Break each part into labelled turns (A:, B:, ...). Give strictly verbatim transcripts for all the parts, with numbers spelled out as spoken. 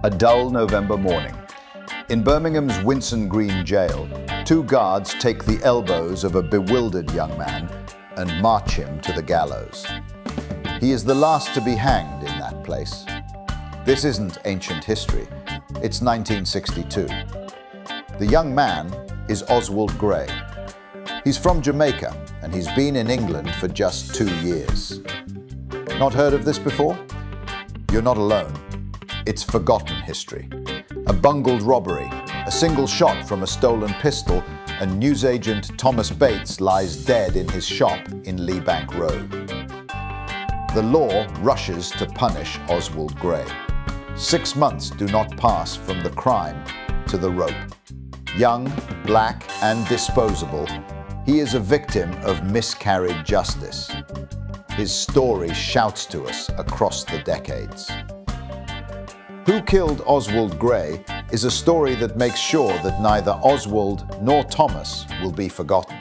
A: A dull November morning. In Birmingham's Winson Green jail, two guards take the elbows of a bewildered young man and march him to the gallows. He is the last to be hanged in that place. This isn't ancient history. It's nineteen sixty-two. The young man is Oswald Grey. He's from Jamaica, and he's been in England for just two years. Not heard of this before? You're not alone. It's forgotten history. A bungled robbery, a single shot from a stolen pistol, and newsagent Thomas Bates lies dead in his shop in Leebank Road. The law rushes to punish Oswald Grey. Six months do not pass from the crime to the rope. Young, black, and disposable, he is a victim of miscarried justice. His story shouts to us across the decades. Who Killed Oswald Grey is a story that makes sure that neither Oswald nor Thomas will be forgotten.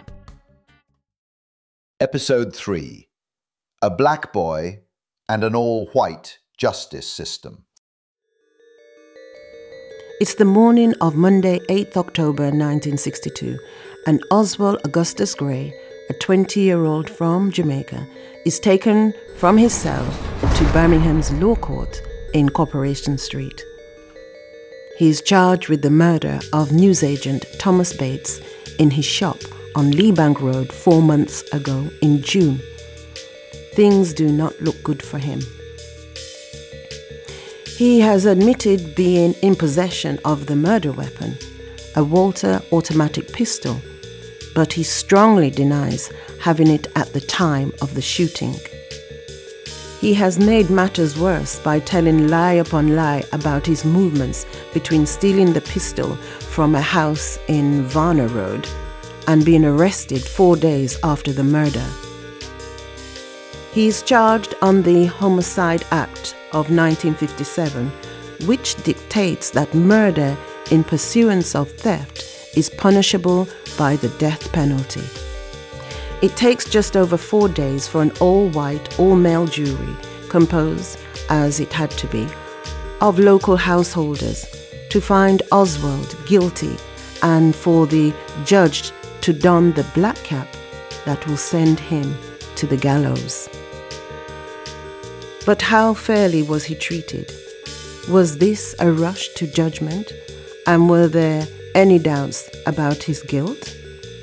A: Episode three. A Black Boy and an All-White Justice System.
B: It's the morning of Monday, eighth October nineteen sixty-two, and Oswald Augustus Grey, a twenty-year-old from Jamaica, is taken from his cell to Birmingham's Law Court in Corporation Street. He is charged with the murder of newsagent Thomas Bates in his shop on Leebank Road four months ago in June. Things do not look good for him. He has admitted being in possession of the murder weapon, a Walter automatic pistol, but he strongly denies having it at the time of the shooting. He has made matters worse by telling lie upon lie about his movements between stealing the pistol from a house in Varner Road and being arrested four days after the murder. He is charged on the Homicide Act of nineteen fifty-seven, which dictates that murder in pursuance of theft is punishable by the death penalty. It takes just over four days for an all-white, all-male jury, composed, as it had to be, of local householders, to find Oswald guilty and for the judge to don the black cap that will send him to the gallows. But how fairly was he treated? Was this a rush to judgment, and were there any doubts about his guilt?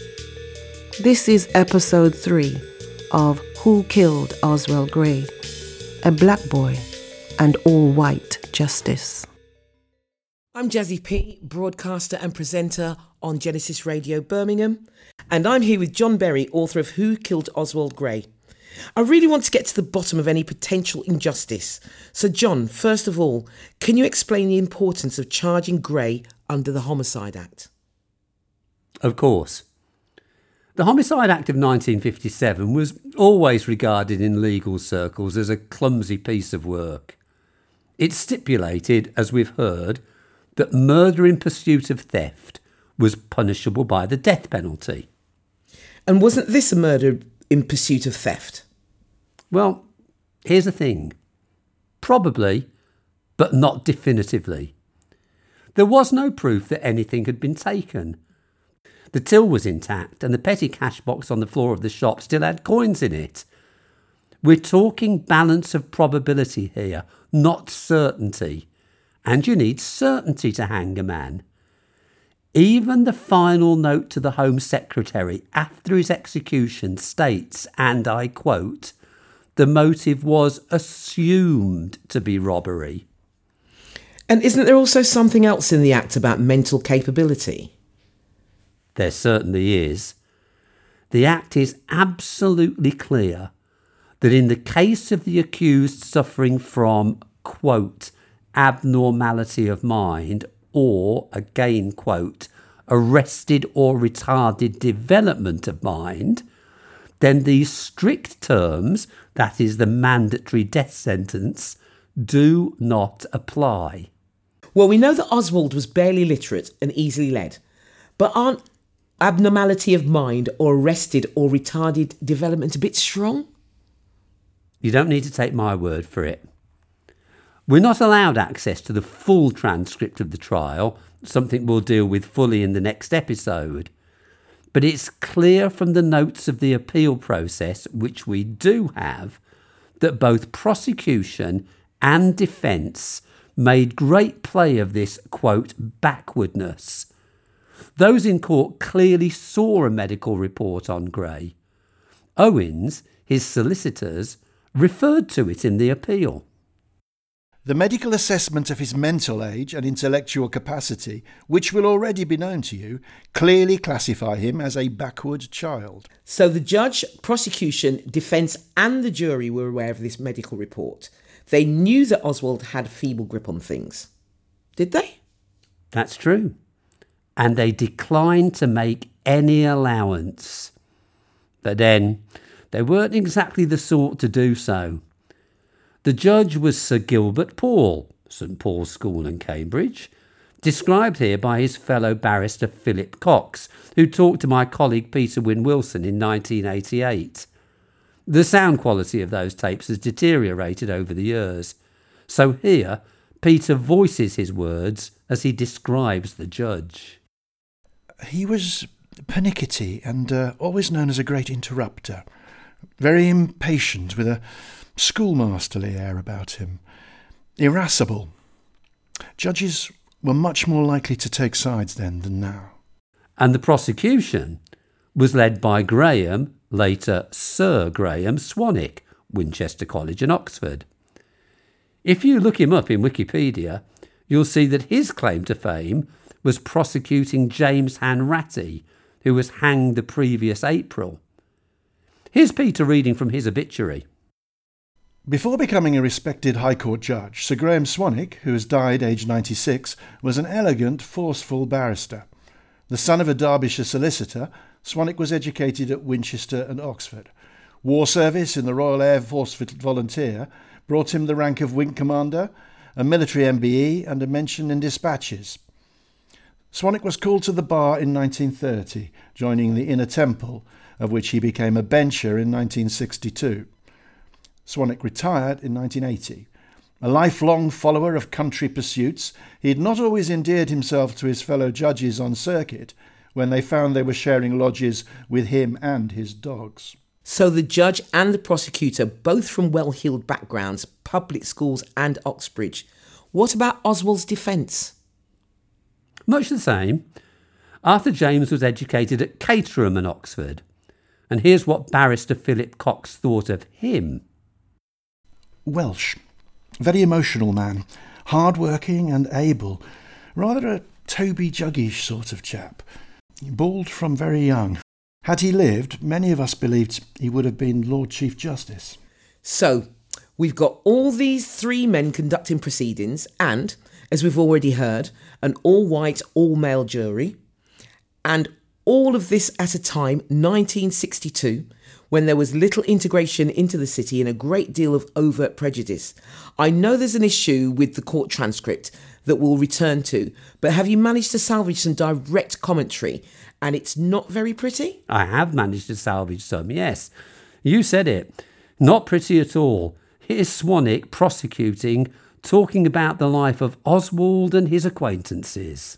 B: This is episode three of Who Killed Oswald Grey? A Black Boy and All-White Justice.
C: I'm Jazzy P, broadcaster and presenter on Genesis Radio Birmingham, and I'm here with John Berry, author of Who Killed Oswald Grey? I really want to get to the bottom of any potential injustice. So John, first of all, can you explain the importance of charging Grey under the Homicide Act?
D: Of course. The Homicide Act of nineteen fifty-seven was always regarded in legal circles as a clumsy piece of work. It stipulated, as we've heard, that murder in pursuit of theft was punishable by the death penalty.
C: And wasn't this a murder in pursuit of theft?
D: Well, here's the thing. Probably, but not definitively. There was no proof that anything had been taken. The till was intact and the petty cash box on the floor of the shop still had coins in it. We're talking balance of probability here, not certainty. And you need certainty to hang a man. Even the final note to the Home Secretary after his execution states, and I quote, the motive was assumed to be robbery.
C: And isn't there also something else in the Act about mental capability?
D: There certainly is. The Act is absolutely clear that in the case of the accused suffering from, quote, abnormality of mind or, again, quote, arrested or retarded development of mind, then these strict terms, that is the mandatory death sentence, do not apply.
C: Well, we know that Oswald was barely literate and easily led, but aren't abnormality of mind or arrested or retarded development a bit strong?
D: You don't need to take my word for it. We're not allowed access to the full transcript of the trial, something we'll deal with fully in the next episode. But it's clear from the notes of the appeal process, which we do have, that both prosecution and defence made great play of this, quote, backwardness. Those in court clearly saw a medical report on Gray. Owens, his solicitors, referred to it in the appeal.
E: The medical assessment of his mental age and intellectual capacity, which will already be known to you, clearly classify him as a backward child.
C: So the judge, prosecution, defence and the jury were aware of this medical report. They knew that Oswald had a feeble grip on things. Did they?
D: That's true. And they declined to make any allowance. But then, they weren't exactly the sort to do so. The judge was Sir Gilbert Paul, St Paul's School in Cambridge, described here by his fellow barrister Philip Cox, who talked to my colleague Peter Wynne-Wilson in nineteen eighty-eight. The sound quality of those tapes has deteriorated over the years. So here, Peter voices his words as he describes the judge.
E: He was pernickety and uh, always known as a great interrupter. Very impatient, with a schoolmasterly air about him. Irascible. Judges were much more likely to take sides then than now.
D: And the prosecution was led by Graham, later Sir Graham Swanwick, Winchester College and Oxford. If you look him up in Wikipedia, you'll see that his claim to fame was prosecuting James Hanratty, who was hanged the previous April. Here's Peter reading from his obituary.
E: Before becoming a respected High Court judge, Sir Graham Swanwick, who has died aged ninety-six, was an elegant, forceful barrister. The son of a Derbyshire solicitor, Swanwick was educated at Winchester and Oxford. War service in the Royal Air Force Volunteer brought him the rank of Wing Commander, a military M B E and a mention in dispatches. Swanwick was called to the bar in nineteen thirty, joining the Inner Temple, of which he became a bencher in nineteen sixty-two. Swanwick retired in nineteen eighty. A lifelong follower of country pursuits, he had not always endeared himself to his fellow judges on circuit when they found they were sharing lodges with him and his dogs.
C: So the judge and the prosecutor, both from well-heeled backgrounds, public schools and Oxbridge. What about Oswald's defence?
D: Much the same. Arthur James was educated at Caterham and Oxford. And here's what barrister Philip Cox thought of him.
E: Welsh. Very emotional man. Hard-working and able. Rather a Toby Juggish sort of chap. Bald from very young. Had he lived, many of us believed he would have been Lord Chief Justice.
C: So, we've got all these three men conducting proceedings and, as we've already heard, an all-white, all-male jury. And all of this at a time, nineteen sixty-two, when there was little integration into the city and a great deal of overt prejudice. I know there's an issue with the court transcript that we'll return to, but have you managed to salvage some direct commentary? And it's not very pretty?
D: I have managed to salvage some, yes. You said it. Not pretty at all. Here's Swanwick prosecuting, talking about the life of Oswald and his acquaintances.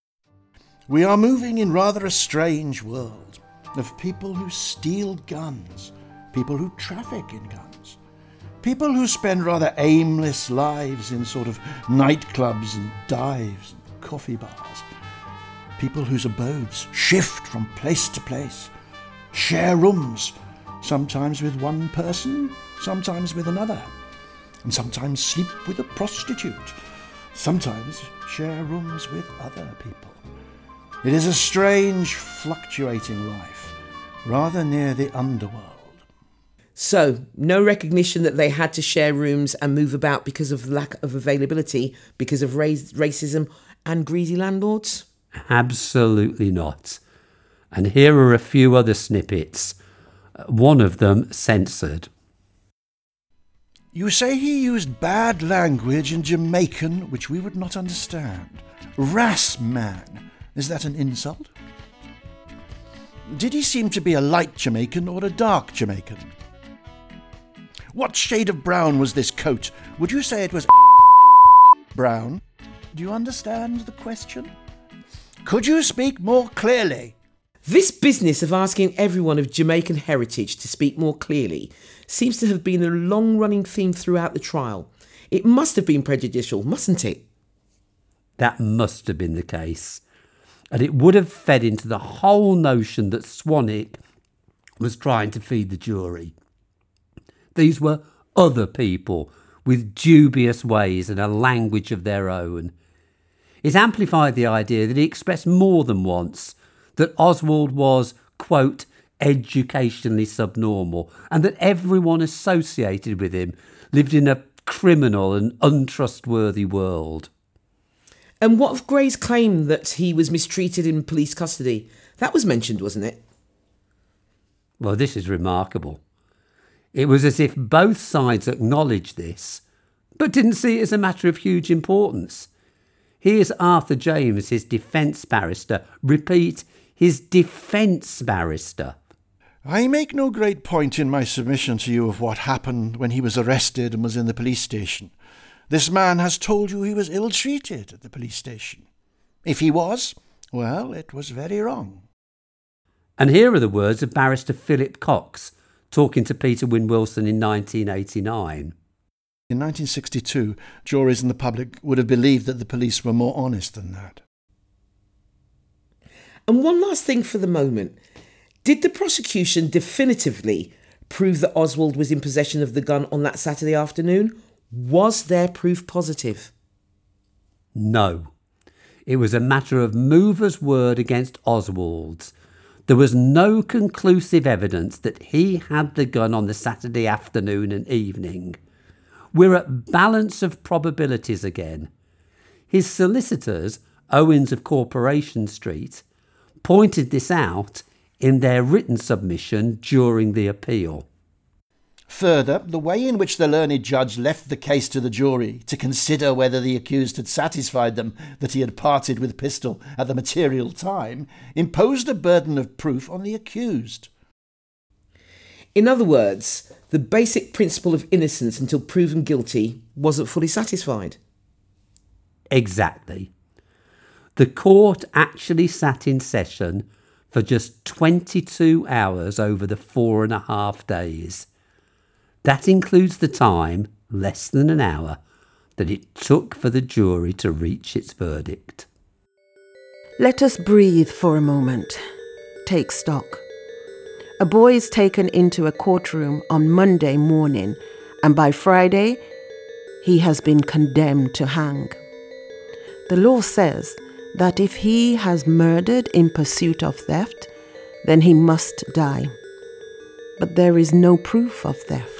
E: We are moving in rather a strange world of people who steal guns, people who traffic in guns, people who spend rather aimless lives in sort of nightclubs and dives and coffee bars, people whose abodes shift from place to place, share rooms, sometimes with one person, sometimes with another, and sometimes sleep with a prostitute, sometimes share rooms with other people. It is a strange, fluctuating life, rather near the underworld.
C: So, no recognition that they had to share rooms and move about because of lack of availability, because of race, racism and greedy landlords?
D: Absolutely not. And here are a few other snippets, one of them censored.
E: You say he used bad language in Jamaican, which we would not understand. Ras man. Is that an insult? Did he seem to be a light Jamaican or a dark Jamaican? What shade of brown was this coat? Would you say it was Brown, do you understand the question? Could you speak more clearly?
C: This business of asking everyone of Jamaican heritage to speak more clearly seems to have been a long-running theme throughout the trial. It must have been prejudicial, mustn't it?
D: That must have been the case. And it would have fed into the whole notion that Swanwick was trying to feed the jury. These were other people with dubious ways and a language of their own. It amplified the idea that he expressed more than once that Oswald was, quote, educationally subnormal, and that everyone associated with him lived in a criminal and untrustworthy world.
C: And what of Gray's claim that he was mistreated in police custody? That was mentioned, wasn't it?
D: Well, this is remarkable. It was as if both sides acknowledged this, but didn't see it as a matter of huge importance. Here's Arthur James, his defence barrister. Repeat, his defence barrister.
E: I make no great point in my submission to you of what happened when he was arrested and was in the police station. This man has told you he was ill-treated at the police station. If he was, well, it was very wrong.
D: And here are the words of barrister Philip Cox, talking to Peter Wynne-Wilson in nineteen eighty-nine.
E: In nineteen sixty-two, juries and the public would have believed that the police were more honest than that.
C: And one last thing for the moment. Did the prosecution definitively prove that Oswald was in possession of the gun on that Saturday afternoon? Was there proof positive?
D: No. It was a matter of mover's word against Oswald's. There was no conclusive evidence that he had the gun on the Saturday afternoon and evening. We're at balance of probabilities again. His solicitors, Owens of Corporation Street, pointed this out in their written submission during the appeal.
E: Further, the way in which the learned judge left the case to the jury to consider whether the accused had satisfied them that he had parted with Pistol at the material time imposed a burden of proof on the accused.
C: In other words, the basic principle of innocence until proven guilty wasn't fully satisfied.
D: Exactly. The court actually sat in session for just twenty-two hours over the four and a half days. That includes the time, less than an hour, that it took for the jury to reach its verdict.
B: Let us breathe for a moment. Take stock. A boy is taken into a courtroom on Monday morning, and by Friday, he has been condemned to hang. The law says that if he has murdered in pursuit of theft, then he must die. But there is no proof of theft.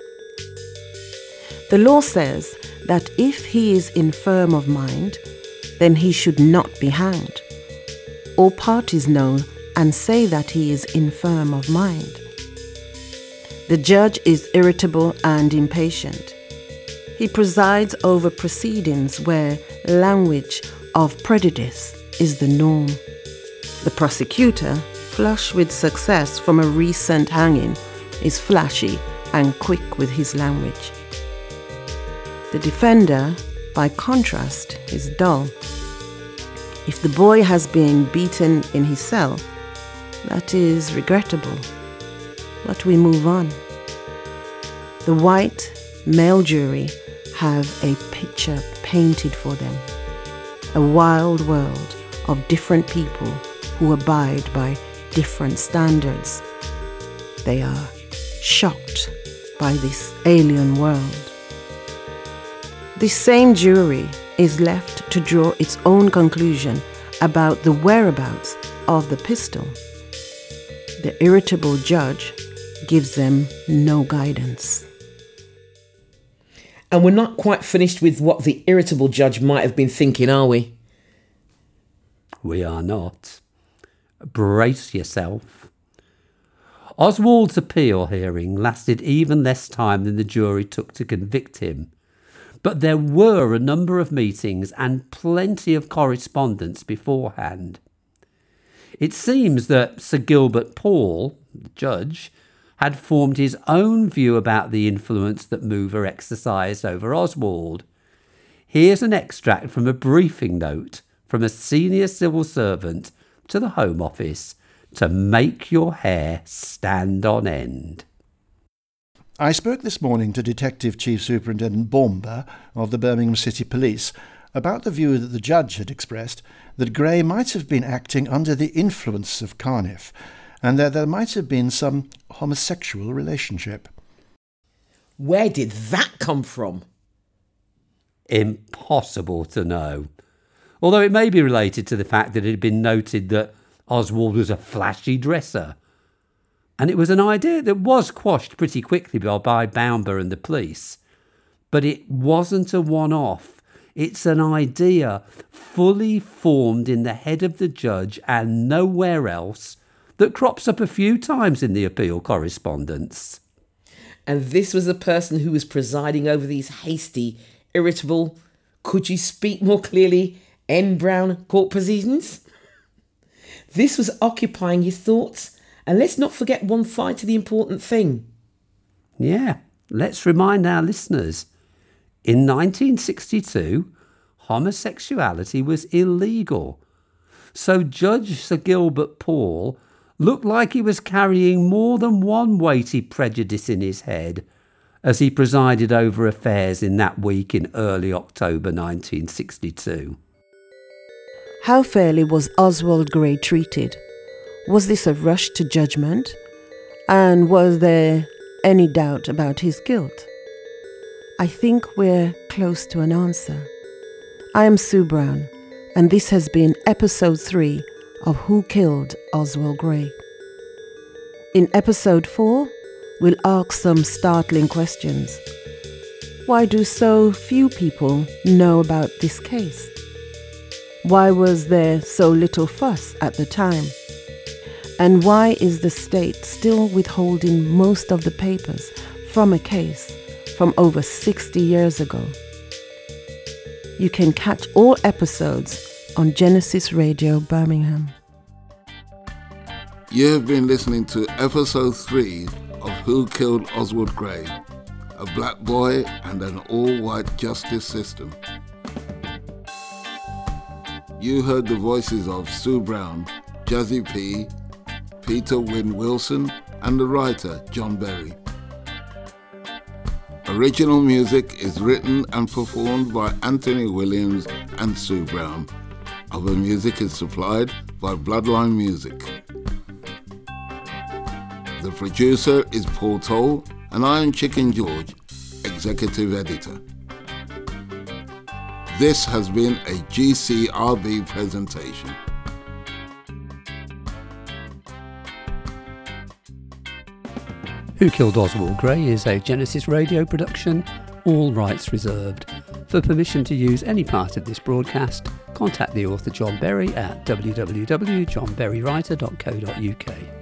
B: The law says that if he is infirm of mind, then he should not be hanged. All parties know and say that he is infirm of mind. The judge is irritable and impatient. He presides over proceedings where language of prejudice is the norm. The prosecutor, flush with success from a recent hanging, is flashy and quick with his language. The defender, by contrast, is dull. If the boy has been beaten in his cell, that is regrettable, but we move on. The white male jury have a picture painted for them, a wild world of different people who abide by different standards. They are shocked by this alien world. This same jury is left to draw its own conclusion about the whereabouts of the pistol. The irritable judge gives them no guidance.
C: And we're not quite finished with what the irritable judge might have been thinking, are we?
D: We are not. Brace yourself. Oswald's appeal hearing lasted even less time than the jury took to convict him. But there were a number of meetings and plenty of correspondence beforehand. It seems that Sir Gilbert Paul, the judge, had formed his own view about the influence that Mover exercised over Oswald. Here's an extract from a briefing note from a senior civil servant to the Home Office to make your hair stand on end.
E: I spoke this morning to Detective Chief Superintendent Bomba of the Birmingham City Police about the view that the judge had expressed that Gray might have been acting under the influence of Carniff and that there might have been some homosexual relationship.
C: Where did that come from?
D: Impossible to know. Although it may be related to the fact that it had been noted that Oswald was a flashy dresser. And it was an idea that was quashed pretty quickly by Bomba and the police. But it wasn't a one-off. It's an idea fully formed in the head of the judge and nowhere else that crops up a few times in the appeal correspondence.
C: And this was the person who was presiding over these hasty, irritable, could you speak more clearly, N. Brown court proceedings? This was occupying his thoughts, and let's not forget one side to the important thing.
D: Yeah, let's remind our listeners. In nineteen sixty-two, homosexuality was illegal. So Judge Sir Gilbert Paul looked like he was carrying more than one weighty prejudice in his head as he presided over affairs in that week in early October nineteen sixty-two.
B: How fairly was Oswald Gray treated? Was this a rush to judgment? And was there any doubt about his guilt? I think we're close to an answer. I am Sue Brown, and this has been episode three of Who Killed Oswald Gray. In episode four, we'll ask some startling questions. Why do so few people know about this case? Why was there so little fuss at the time? And why is the state still withholding most of the papers from a case from over sixty years ago? You can catch all episodes on Genesis Radio Birmingham.
F: You have been listening to episode three of Who Killed Oswald Gray, a black boy and an all-white justice system. You heard the voices of Sue Brown, Jazzy P, Peter Wynne Wilson, and the writer John Berry. Original music is written and performed by Anthony Williams and Sue Brown. Other music is supplied by Bloodline Music. The producer is Paul Toll, and I am Chicken George, Executive Editor. This has been a G C R B presentation.
D: Who Killed Oswald Gray is a Genesis Radio production, all rights reserved. For permission to use any part of this broadcast, contact the author John Berry at w w w dot john berry writer dot co dot u k.